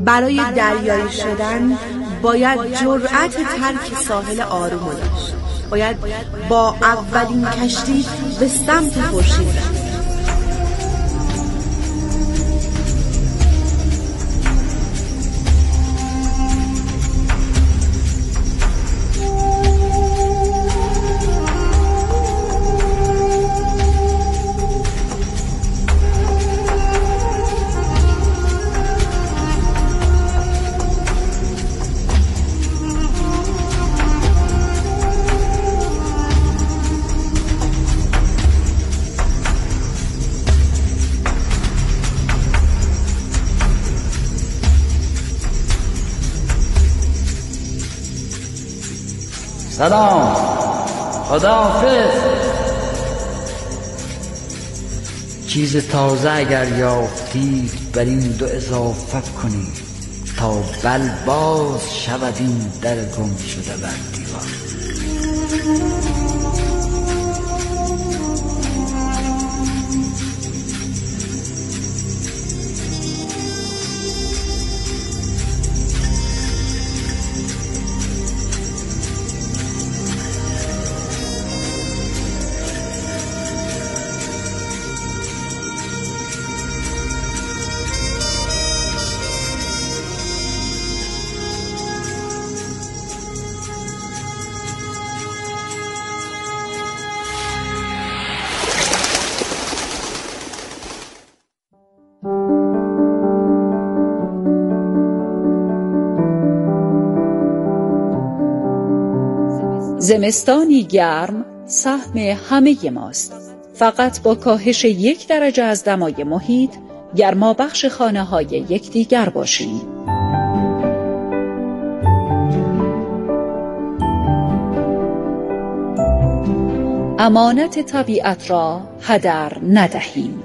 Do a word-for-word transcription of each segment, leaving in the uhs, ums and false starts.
برای دریایی شدن باید جرأت ترک ساحل آروم داشت. باید با اولین کشتی به سمت خورشید رفت. سلام، خداحافظ. چیز تازه اگر یافتید بر این دو اضافه کنید تا بل باز شود این در گم شده بر دیوار. زمستانی گرم سهم همه ماست. فقط با کاهش یک درجه از دمای محیط گرمابخش خانه‌های یکدیگر باشیم. امانت طبیعت را هدر ندهیم.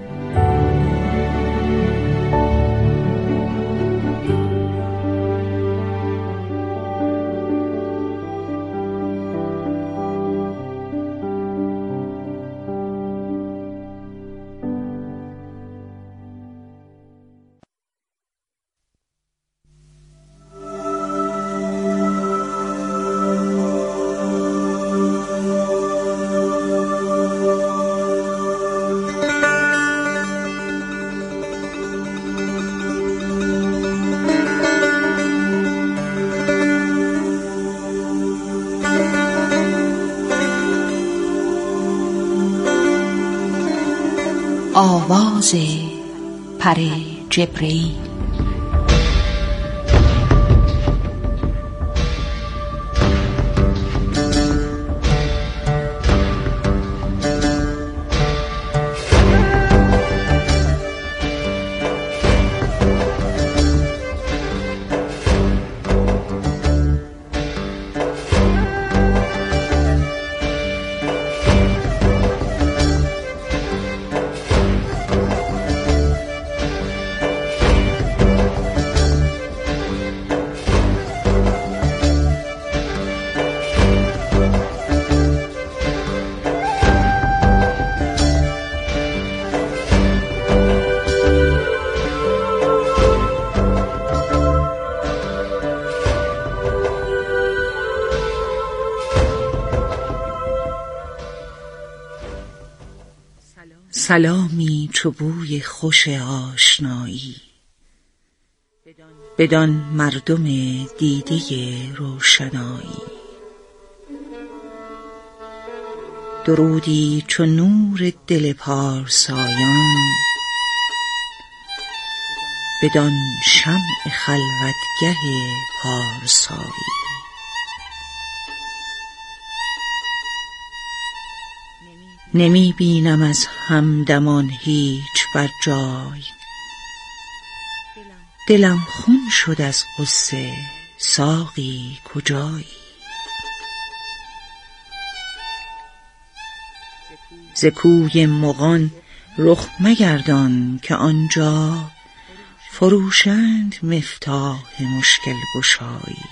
آواز پر جبرئیل. سلامی چو بوی خوش آشنایی بدان مردم دیده روشنایی. درودی چو نور دل پارسایان بدان شمع خلوتگه پارسایی. نمی بینم از همدمان هیچ بر جای، دلم خون شد از غصه ساقی کجایی. ز کوی مغان رخ مگردان که آنجا فروشند مفتاح مشکل گشایی.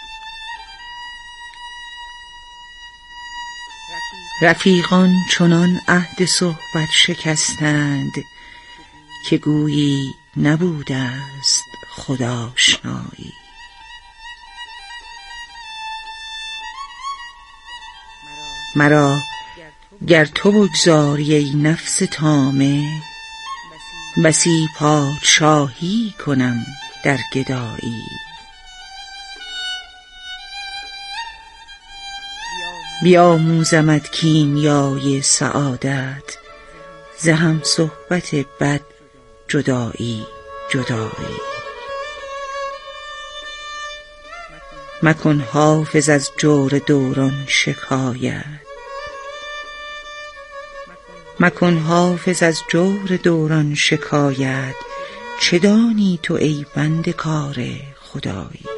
رفیقان چنان عهد صحبت شکستند که گویی نبوده است خودآشنایی. مرا گر تو بگذاری ای نفس طامع، بسی پادشاهی کنم در گدایی. بیاموزمت کیمیای سعادت، ز هم صحبت بد جدایی جدایی. مکن حافظ از جور دوران شکایت، مکن حافظ از جور دوران شکایت. چه دانی تو ای بنده کار خدایی؟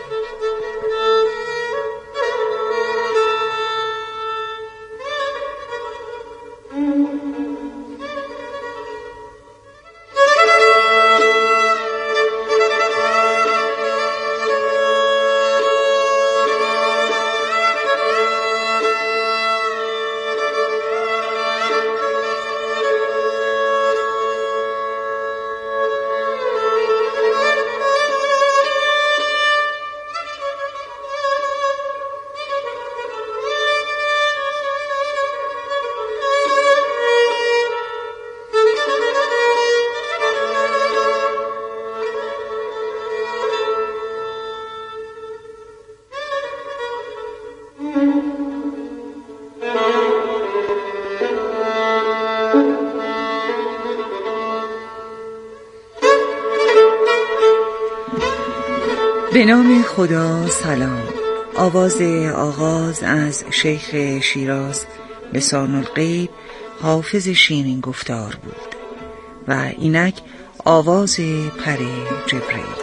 به نام خدا. سلام. آواز آغاز از شیخ شیراز لسان الغیب حافظ شیرین گفتار بود و اینک آواز پر جبریل.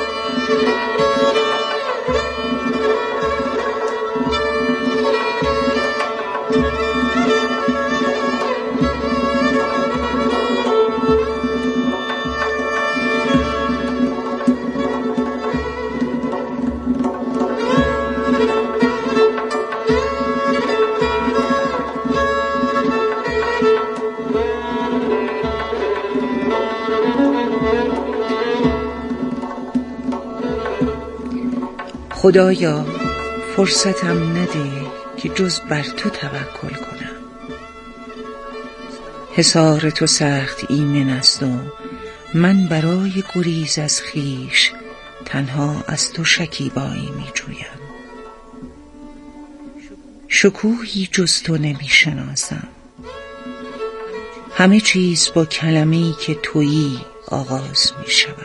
خدایا فرصتم نده که جز بر تو توکل کنم. حصار تو سخت ایمن است و من برای گریز از خویش تنها از تو شکیبایی می جویم. شکوهی جز تو نمی شناسم، همه چیز با کلمه‌ای که تویی آغاز می شود.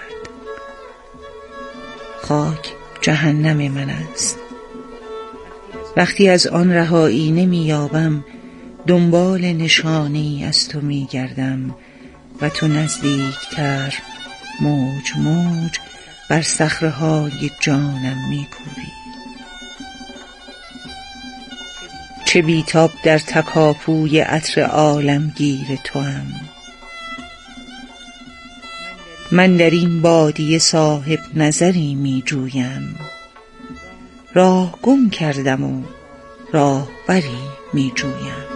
خاک جهنم من است. وقتی از آن رهایی نمی یابم دنبال نشانی از تو می گردم و تو نزدیکتر موج موج بر صخره‌های جانم می کوبی. چه بیتاب در تکاپوی عطر عالمگیر توام. من در این بادیه صاحب نظری می جویم، راه گم کردم و راهبری می جویم.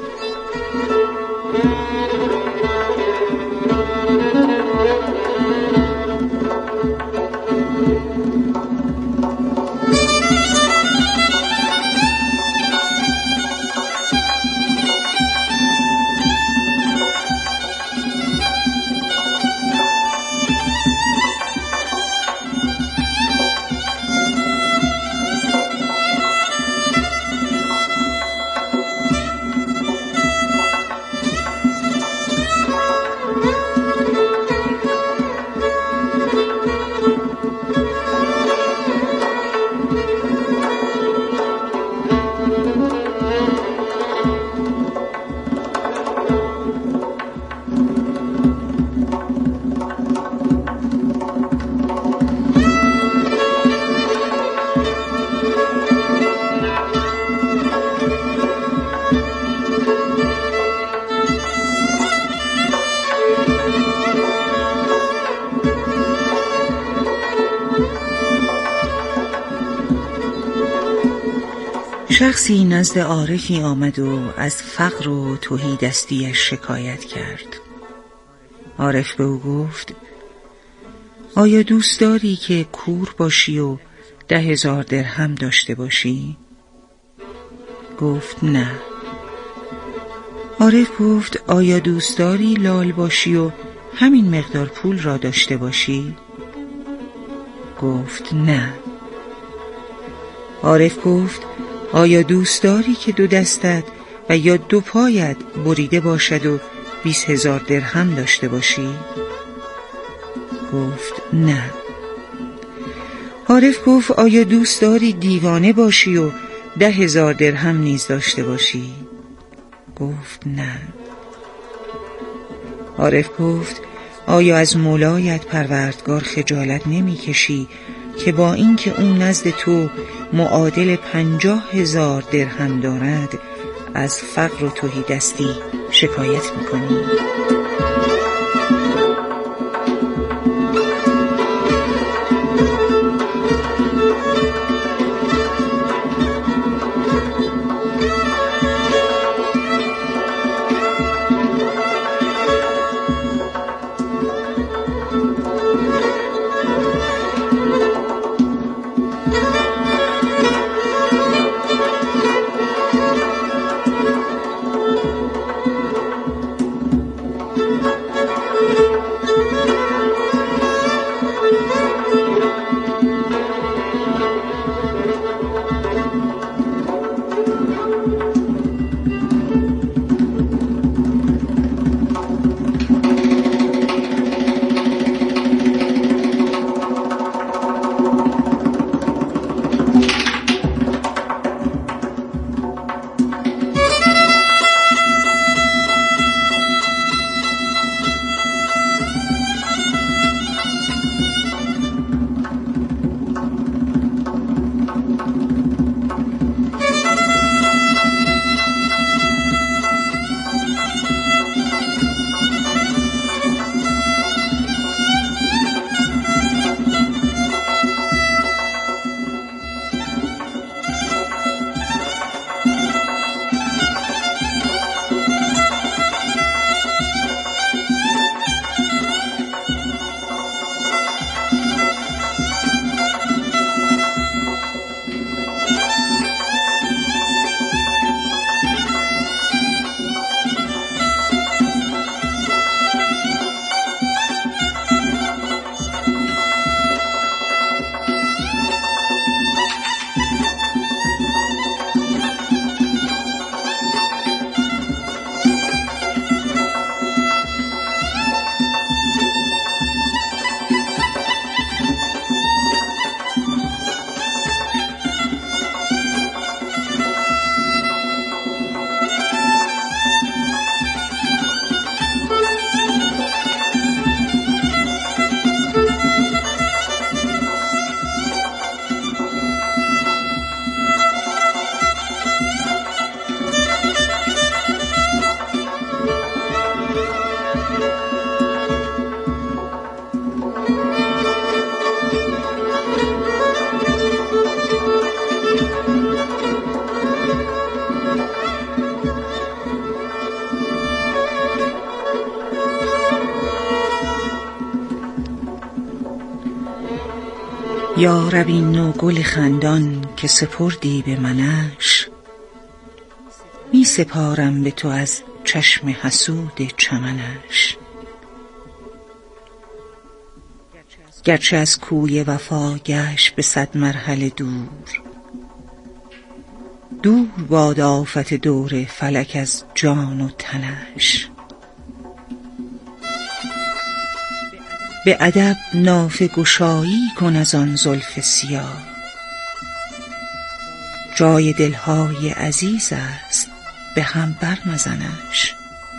شخصی نزد عارفی آمد و از فقر و تهیدستیش شکایت کرد. عارف به او گفت: آیا دوست داری که کور باشی و ده هزار درهم داشته باشی؟ گفت نه. عارف گفت آیا دوست داری لال باشی و همین مقدار پول را داشته باشی؟ گفت نه. عارف گفت آیا دوست داری که دو دستت و یا دو پایت بریده باشد و بیست هزار درهم داشته باشی؟ گفت نه. عارف گفت آیا دوست داری دیوانه باشی و ده هزار درهم نیز داشته باشی؟ گفت نه. عارف گفت آیا از مولایت پروردگار خجالت نمی کشی که با اینکه اون نزد تو معادل پنجاه هزار درهم دارد از فقر و تهیدستی شکایت میکنی؟ یا رب این نوع گل خندان که سپردی به منش، می سپارم به تو از چشم حسود چمنش. گرچه از کوی وفا گشت به صد مرحله دور، دور باد آفت دور فلک از جان و تنش. به ادب نافه گشایی کن از آن زلف سیاه، جای دلهای عزیز است به هم برمزنش.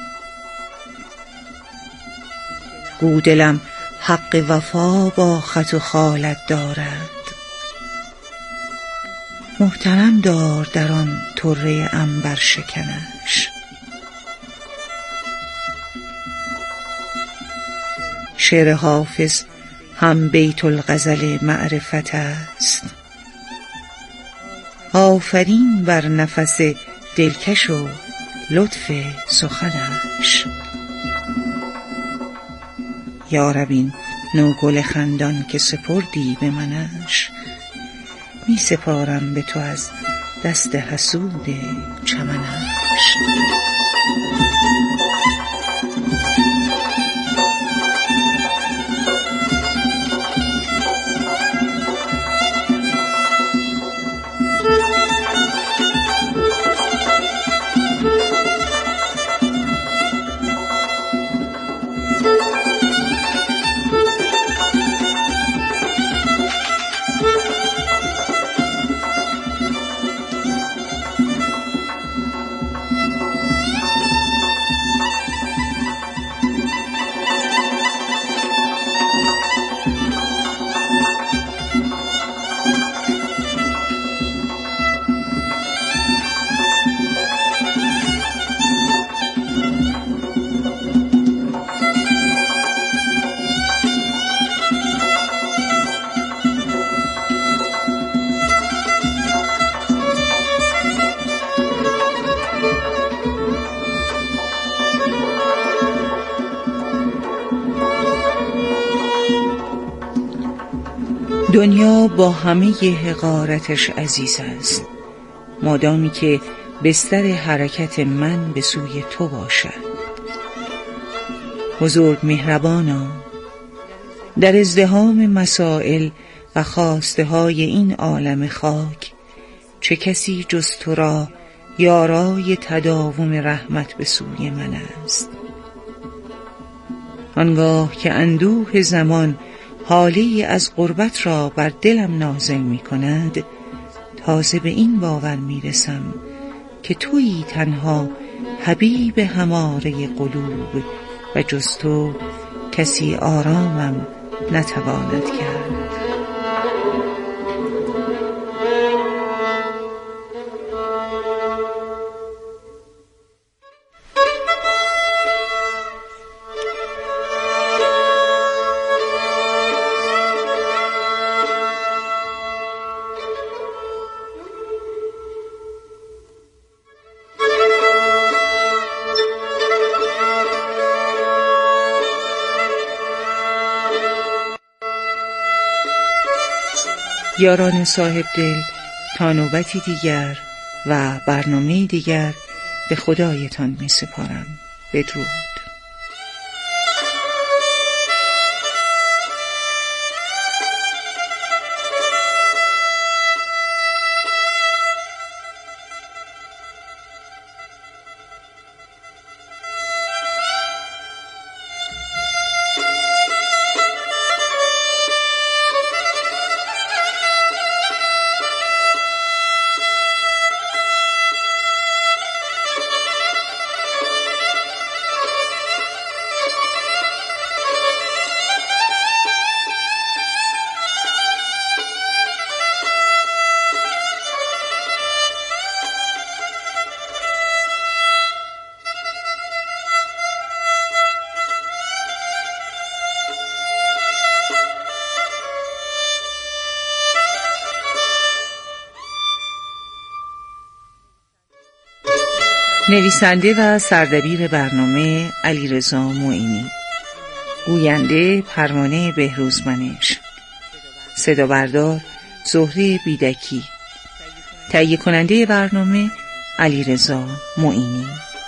گو دلم حق وفا با خط و خالت دارد، محترم دار در آن طره عنبر شکنش. شعر حافظ هم بیت الغزل معرفت است، آفرین بر نفس دلکش و لطف سخنش. یا رب این نوگل خندان که سپردی به منش، می سپارم به تو از دست حسود چمنش. دنیا با همه حقارتش عزیز است، مادامی که بستر حرکت من به سوی تو باشد. بزرگ مهربانا، در ازدحام مسائل و خواسته های این عالم خاک چه کسی جز تو را یارای تداوم رحمت به سوی من است. آنگاه که اندوه زمان حالی از غربت را بر دلم نازل می کند، تازه به این باور می رسم که تویی تنها حبیب هماره قلوب و جز تو کسی آرامم نتواند کرد. یاران صاحب دل، تا نوبتی دیگر و برنامه دیگر به خدایتان می سپارم. بدرود. نویسنده و سردبیر برنامه علیرضا معینی، گوینده پروانه بهروزمنش، صدا بردار زهره بیدکی، تهیه کننده برنامه علیرضا معینی.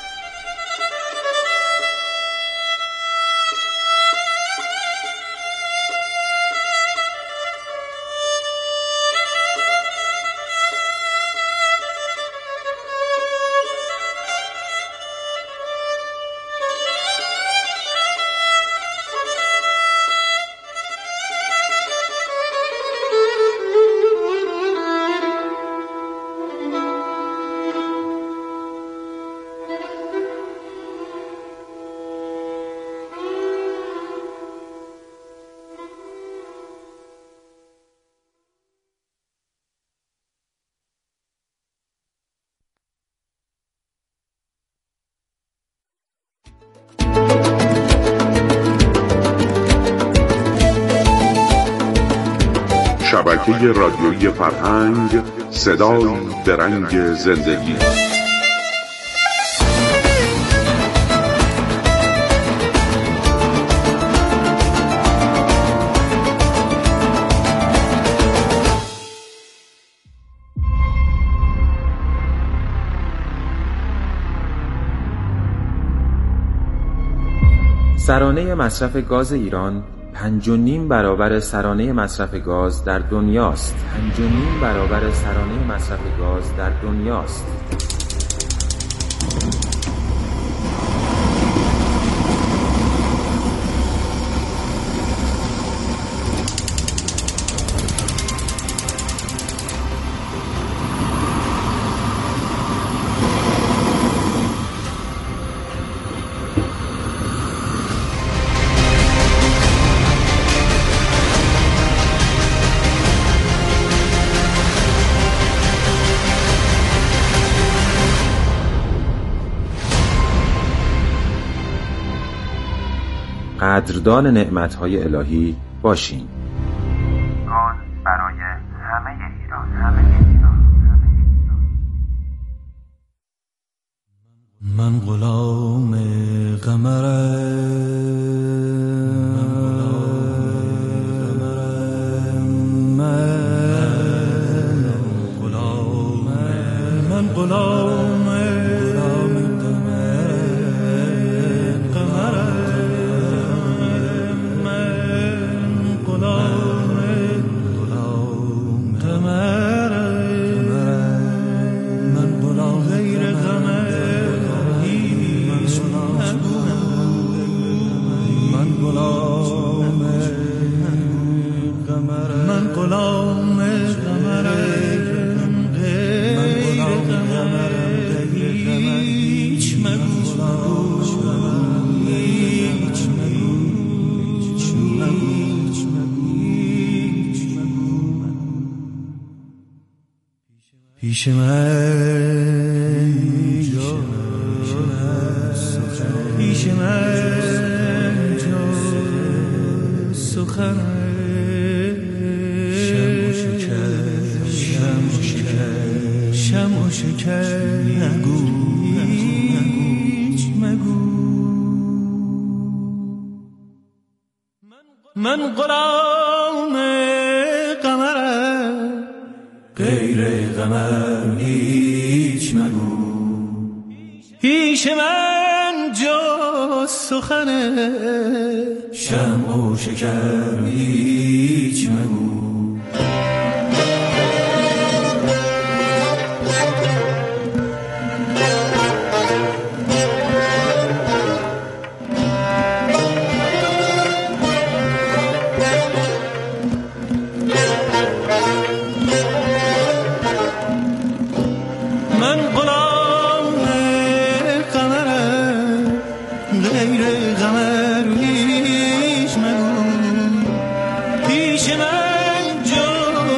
شبکه رادیویی فرهنگ، صدای به رنگ زندگی. سرانه مصرف گاز ایران پنج و نیم برابر سرانه مصرف گاز در دنیاست. پنج و نیم برابر سرانه مصرف گاز در دنیاست. قدردان نعمت‌های الهی باشین. گاز برای همه ایران، همه ایران. من غلام قمرم، من غلام، من غلام پیش من جا، پیش من جا سخن شم و شکر، شم و شکر، شم و شکر نگو، هیچ مگو. من غلام قمرم، غیر قمر هیچ مگو. پیش من جز سخن شمع و شکر هیچ مگو. پیش من جو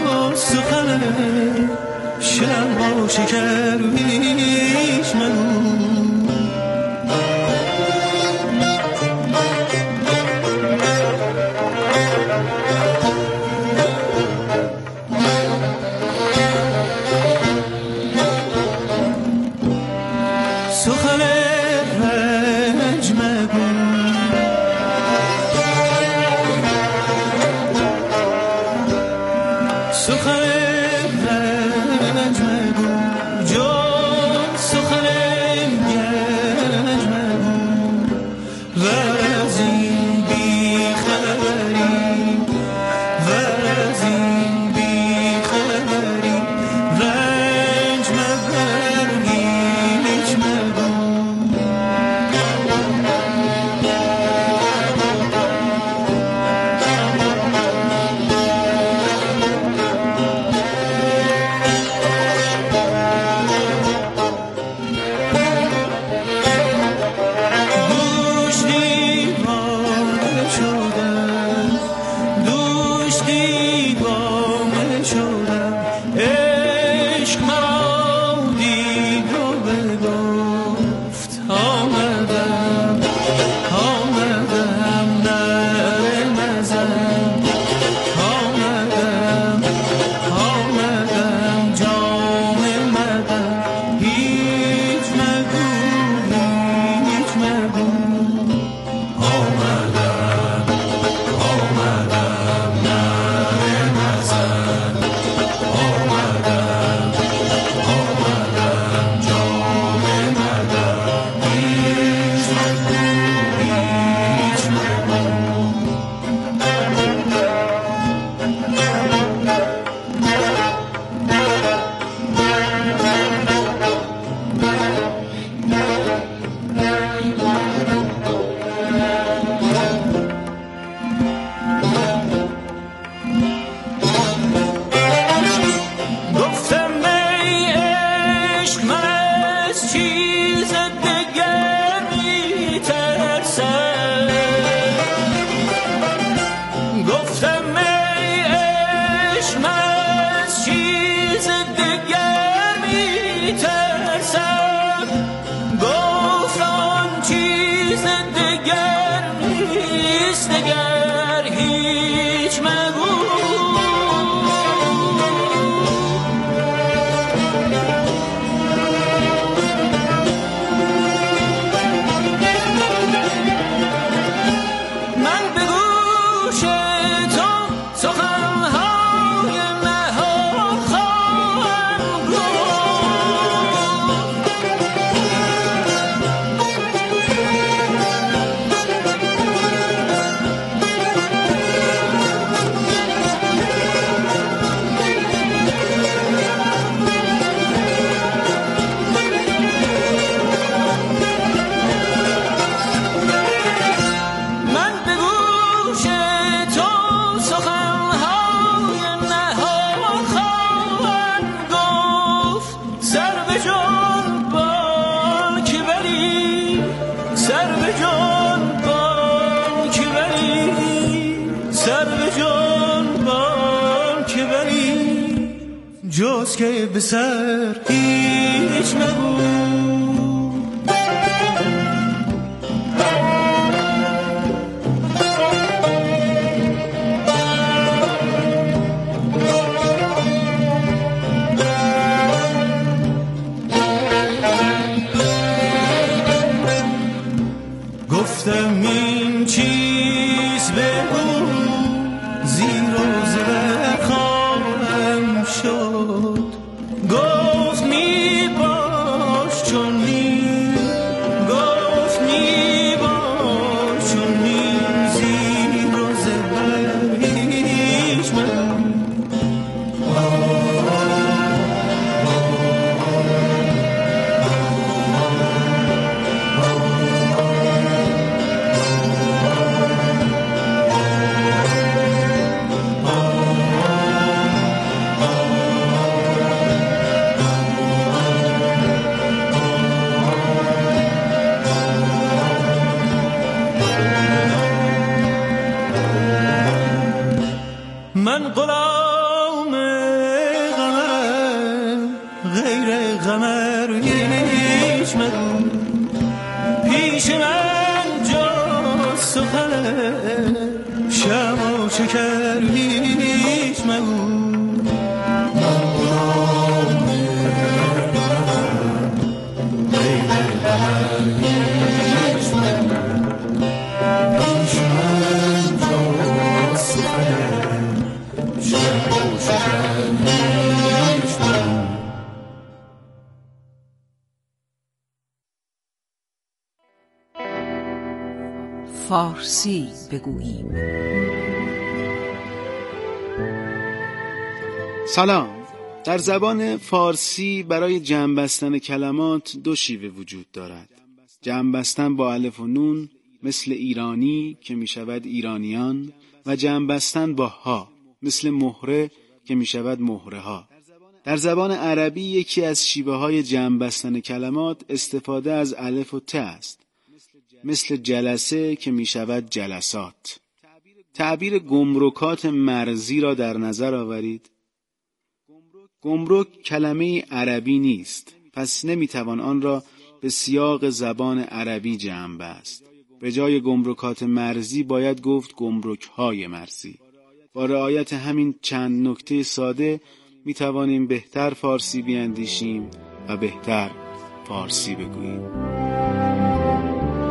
چیز دگر نیست، دگر هیچ مگو. جز که به سر هیچ مگو. گفتم این چیز بگو، زیر و زبر خواهم شد. گفت می باش چون نی، گفت می باش چون نی، زیر و زبر هیچ من. من غلام غمم، غیر غمر هیچ مگو. پیش من جز سخن شمع و شکر هیچ مگو. من غلام غمم، غیر غمر هیچ مگو. پیش من جز سخن فارسی بگوییم. سلام. در زبان فارسی برای جمع بستن کلمات دو شیوه وجود دارد. جمع بستن با الف و نون مثل ایرانی که می شود ایرانیان، و جمع بستن با ها مثل مهره که می شود مهره ها. در زبان عربی یکی از شیوه های جمع بستن کلمات استفاده از الف و ت است، مثل جلسه که می شود جلسات. تعبیر گمرکات مرزی را در نظر آورید. گمرک کلمه عربی نیست، پس نمی توان آن را به سیاق زبان عربی جمع بست. به جای گمرکات مرزی باید گفت گمرک های مرزی. با رعایت همین چند نکته ساده می توانیم بهتر فارسی بیاندیشیم و بهتر فارسی بگوییم.